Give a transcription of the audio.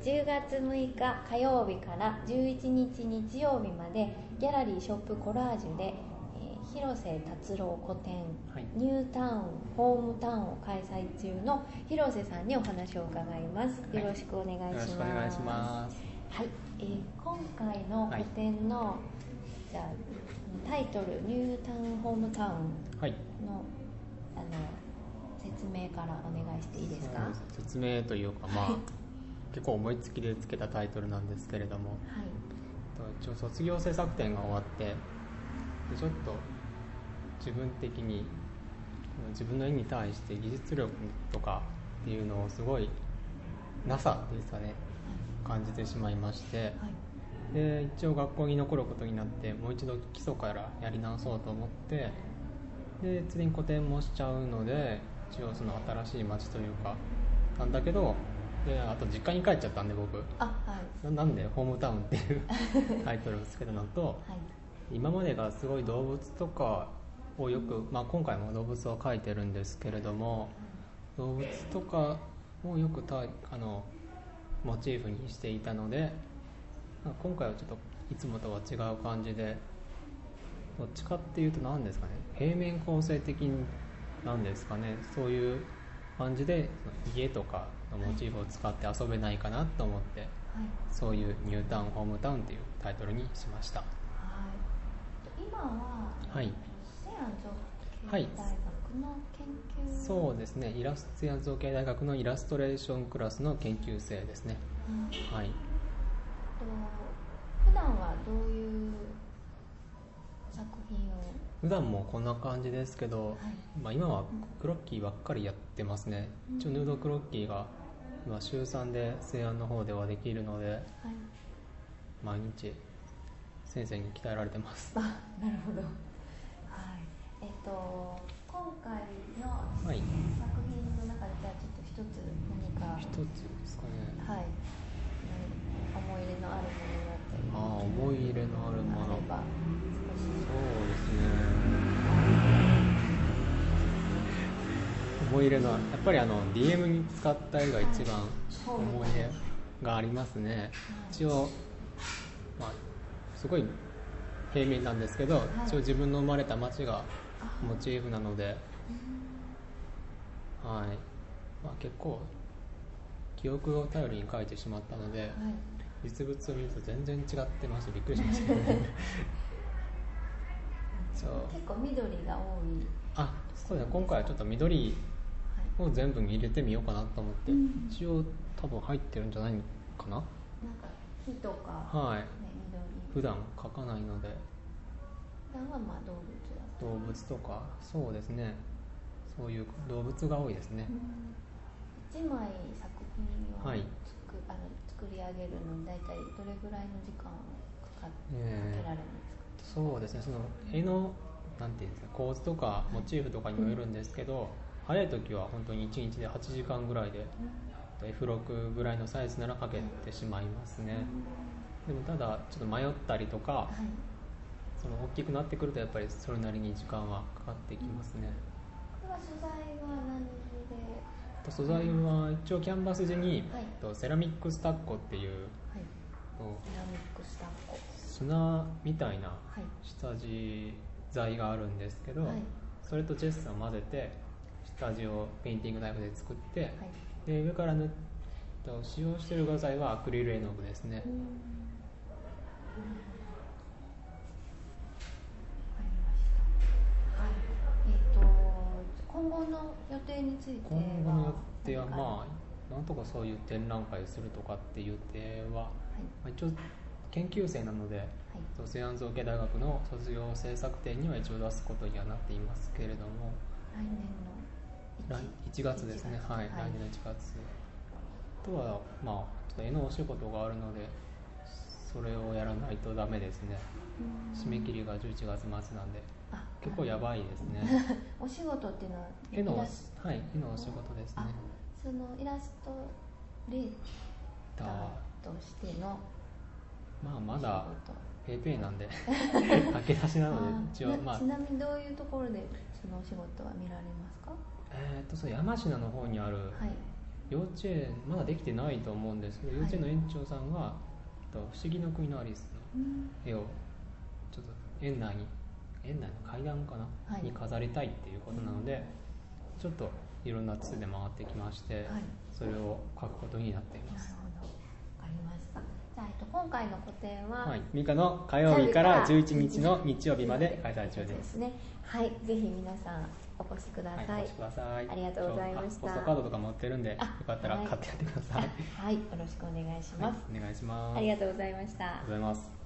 10月6日火曜日から11日日曜日までギャラリーショップコラージュで、広瀬達郎個展、はい、ニュータウンホームタウンを開催中の広瀬さんにお話を伺います。よろしくお願いします。 よろしくお願いします。 はい、今回の個展の、じゃあタイトルニュータウンホームタウンの、 はい、 説明からお願いしていいですか？ 説明というか、結構思いつきでつけたタイトルなんですけれども、はい、一応卒業制作展が終わってでちょっと自分的に自分の絵に対して技術力とかっていうのをすごいなさですかね、感じてしまいまして、はい、で一応学校に残ることになってもう一度基礎からやり直そうと思ってで次に個展もしちゃうので一応その新しい街というかなんだけどであと実家に帰っちゃったんで僕、 はい、 なんでホームタウンっていうタイトルをつけたのと、はい、今までがすごい動物とかをよく、今回も動物を描いてるんですけれども、動物とかをよくモチーフにしていたので今回はちょっといつもとは違う感じでどっちかっていうと何ですかね、平面構成的なんですかね、そういう感じで家とかのモチーフを使って遊べないかなと思って、はい、そういうニュータウンホームタウンっていうタイトルにしました。はい、 今は、はい、西安造形大学の研究、 はい、そうですね、西安造形大学のイラストレーションクラスの研究生ですね。はい、 普段はどういう作品を？ 普段もこんな感じですけど、はい、今はクロッキーばっかりやってますね。一応ヌードクロッキーが今週3で西安の方ではできるので、はい、毎日先生に鍛えられてます。 なるほど。はい、今回の作品の中でじゃあちょっと一つ何か一つですかね。 はい、思い入れのあるものだったり、 思い入れのあるもの、そうですね、思い入れのやっぱりDM に使った絵が一番思い入れがありますね。一応、すごい平面なんですけど、一応自分の生まれた町がモチーフなので、はい、結構記憶を頼りに描いてしまったので、実物を見ると全然違ってましてびっくりしましたね。 結構緑が多い。 そうですね、今回はちょっと緑を全部に入れてみようかなと思って、一応多分入ってるんじゃないかな。 なんか木とか、 はい、緑普段描かないので。 普段は動物だったり、 動物とか、そうですね、そういう動物が多いですね。 1枚作品を、 はい、 作り上げるのに大体どれぐらいの時間をかけられるんですか？ そうですね、その絵のなんていうんですか、構図とかモチーフとかにもよるんですけど、早い時は本当に1日で8時間ぐらいで、F6 ぐらいのサイズなら描けてしまいますね。でもただちょっと迷ったりとか、その大きくなってくるとやっぱりそれなりに時間はかかってきますね。 これは素材は何で？ 素材は一応キャンバス地に、セラミックスタッコっていう、 セラミックスタッコ、 砂みたいな下地材があるんですけど、それとジェスを混ぜて下地をペインティングナイフで作って、で上から使用している画材はアクリル絵の具ですね。 今後の予定については？ 今後の予定はなんとかそういう展覧会するとかっていう予定は、一応研究生なので、西安造形大学の卒業制作展には一応出すことにはなっていますけれども、 来年の 1月ですね。はい、来年の1月。あとはちょっと絵のお仕事があるのでそれをやらないとダメですね。締め切りが11月末なんで結構やばいですね。 お仕事っていうのは絵のお仕事ですね。 そのイラストレーターとしてのまだペーペーなんで駆け出しなので一応ちなみにどういうところでそのお仕事は見られますか？ そう山科の方にある、 幼稚園まだできてないと思うんですけど、幼稚園の園長さんが不思議の国のアリスの絵をちょっと園内の階段かな、に飾りたいっていうことなので、ちょっといろんなつてで回ってきまして、それを書くことになっています。 なるほど、わかりました。じゃあ、今回の個展は、 3日の火曜日から11日の日曜日まで開催中ですね。 はい、ぜひ皆さんお越しください。 お越しください。 ありがとうございました。 ポストカードとかも売ってるんで、よかったら買ってやってください。 はい、よろしくお願いします。 お願いします。 ありがとうございました。 ありがとうございます。